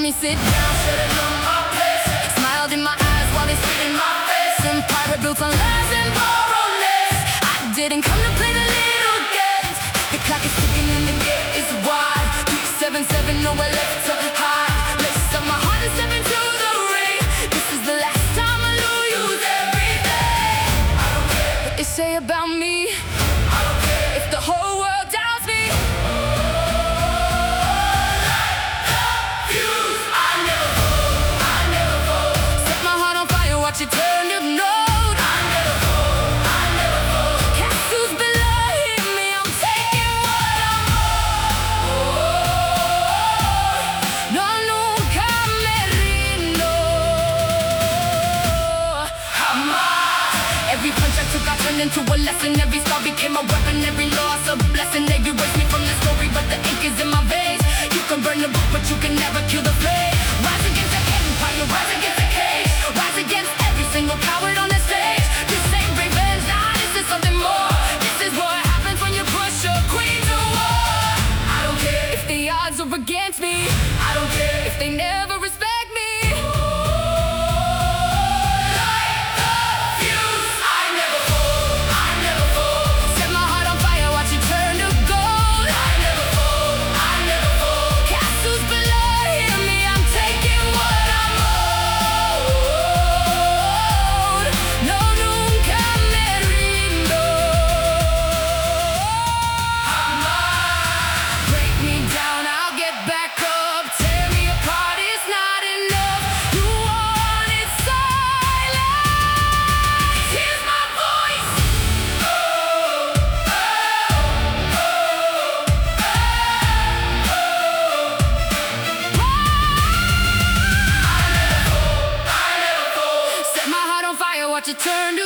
told me sit down, should've known my place. Smiled in my eyes while they spit in my face. Empire built on lies and borrowed. I didn't come to play the little games. The clock is ticking and the gate is wide. 377, nowhere left to hide. Lace up my heart and step into the ring. This is the last time I lose everything. I don't care what they say about me. I don't care if the whole world doubts me. Watch it turn to gold. I never fold, I never fold. Castles below, hear me, I'm taking what I'm owed. No, nunca me rindo. Jamás. Every punch I took, I turned into a lesson. Every scar became a weapon. Every loss a blessing. They erased me from the story, but the ink is in my veins. You can burn the book, but you can never kill the flame. Rise against the empire, rise against the cage. Rise against every single coward on the stage. This ain't revenge, nah, this is something more. This is what happens when you push a queen to war. I don't care if the odds are against me. I don't care if they never respect me. Light the fuse. I never fold, I never fold. Set my heart on fire, watch it turn to gold. I never fold, I never fold. Castles below, hear me, I'm taking what I'm owed. No, nunca me rindo. Jamás. Break me down, I'll get back up. Tear me apart, it's not enough. You wanted silence. Here's my voice. Oh, oh, I never fold, I never fold. Set my heart on fire, watch it turn to